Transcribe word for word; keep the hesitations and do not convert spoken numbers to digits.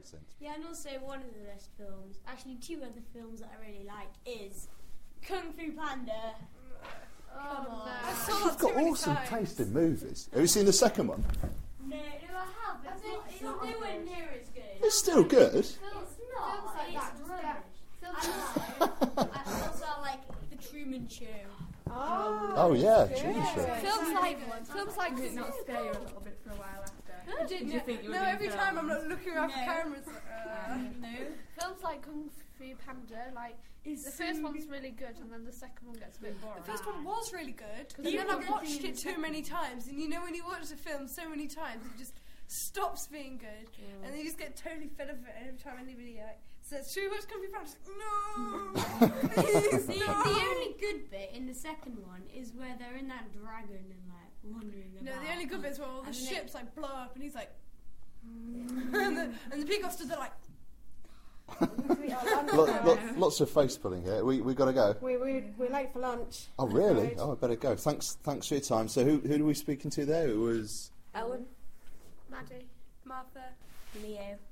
accent. Yeah, and also one of the best films, actually two other films that I really like is Kung Fu Panda. Come on. no. I saw You've that too got many awesome times. taste in movies. Have you seen the second one? No, no, I have. It's, I not, think it's not nowhere good. near as good. It's still good. It's not. Films like it's that just rubbish. get- films And like also, I also like The Truman Show. Oh, Oh yeah, good. Truman Show. Films like films like Did it not scare you a little bit for a while after? I didn't- Did you think you were no, being every filmed? time I'm not looking around for No. cameras. Uh, No. films like Kung Fu Panda, like It's the so first one's good. really good, and then the second one gets a bit boring. the first one was really good, but The then only I good watched thing in it the too second- many times, and you know when you watch a film so many times, it just stops being good, and then you just get totally fed up of it every time anybody like says, "Should we watch Kung Fu Panda?" Just, no, please, The, no. the only good bit in the second one is where they're in that dragon and like wandering No, about. the only good bit is where all the And then ships like blow up, and he's like, and the, and the peacock stood there like. Lo- lo- lots of face pulling here. We we got to go. We we we're late for lunch. Oh really? Right. Oh, I better go. Thanks thanks for your time. So who who are we speaking to there? It was Ellen, Maddie. Martha. Leo.